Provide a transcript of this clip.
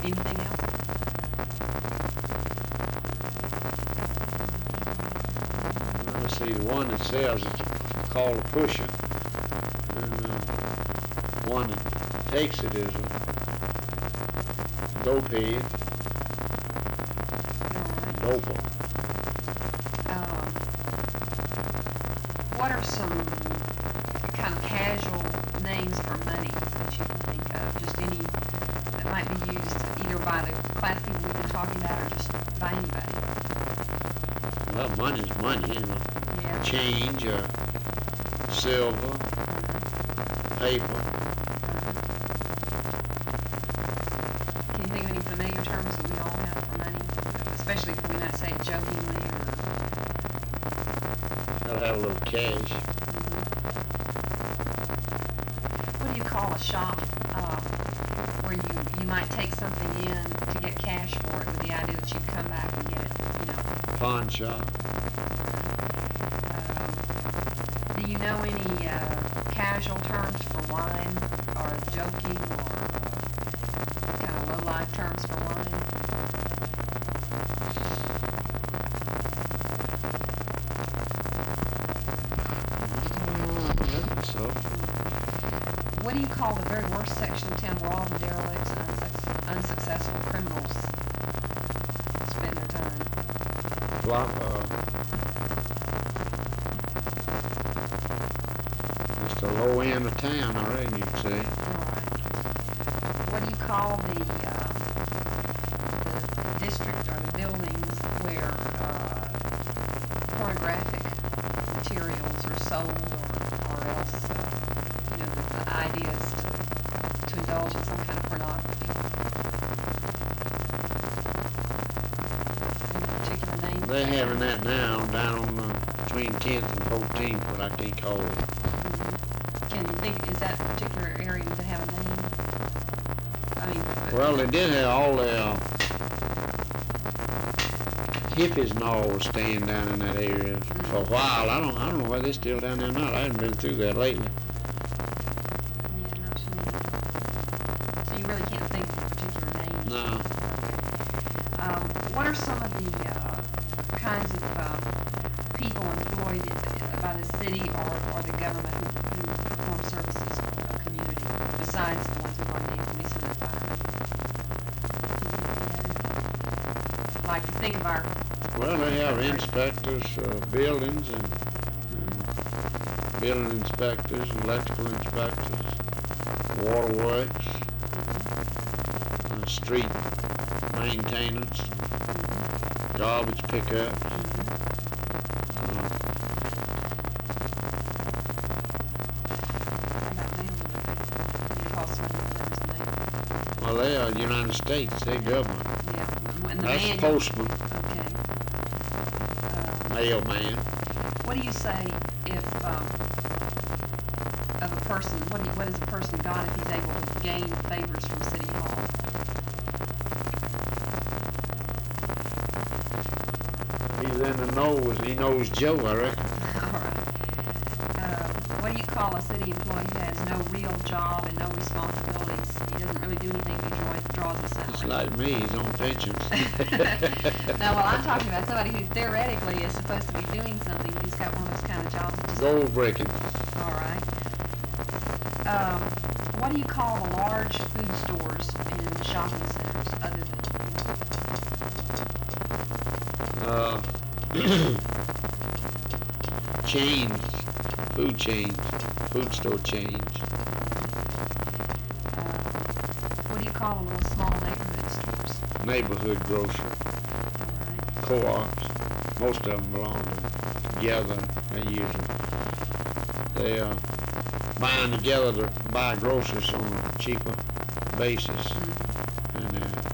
Anything else? Well, let's see, the one that sells it's called a pusher. And one that takes it is a dope head, All right. doper. Um, what are some kind of casual names for money that you can think of? Just any that might be used either by the class people we've been talking about or just by anybody. Well, money's money, you know. Yeah. Change or silver, paper. Can you think of any familiar terms that we all have for money? Especially if we might say jokingly or... Gotta have a little cash. What do you call a shop where you might take something in to get cash for it with the idea that you'd come back and get it, Pawn shop. Do you know any casual terms for wine or joking or kind of low-life terms for wine? I reckon so. What do you call the very worst section of town where all the derelicts and unsuccessful criminals spend their time? Just the low end of town, I reckon you'd say. All right. What do you call the district or the buildings where pornographic materials are sold or else, the idea is to indulge in some kind of pornography? Any particular name? They're having that now down on between 10th and 14th, but I can't call it. Can you think, is that particular area that have a name? I mean... Well, they did have all the hippies and all were staying down in that area for a while. I don't know why they're still down there or not. I haven't been through that lately. Yeah, not sure. So you really can't think of a particular name? No. What are some of the kinds of people employed by the city or the government who perform services for a community, besides the ones we've already named, police and the firemen? Like to think of our... Well, they have inspectors, buildings and building inspectors, electrical inspectors, waterworks, street maintenance, garbage pickup. Well, they are United States. They're government. Yeah. And the That's man, postman, okay. mailman. What do you say if of a person? What is a person got if he's able to gain favors from City Hall? He's in the nose. He knows Joe, I reckon. All right. What do you call a city employee who has no real job and no responsibilities? He doesn't really do anything. He draws a salary. It's like me. He's on pensions. No, well, I'm talking about somebody who theoretically is supposed to be doing something. He's got one of those kind of jobs. That just Gold breaking. All right. What do you call the large food stores in the shopping centers other than... Chains. Food chains. Food store chains. What do you call the little small neighborhood stores? Neighborhood grocery. All right. Co-ops. Most of them belong together. They buying together to buy groceries on a cheaper basis. Mm-hmm.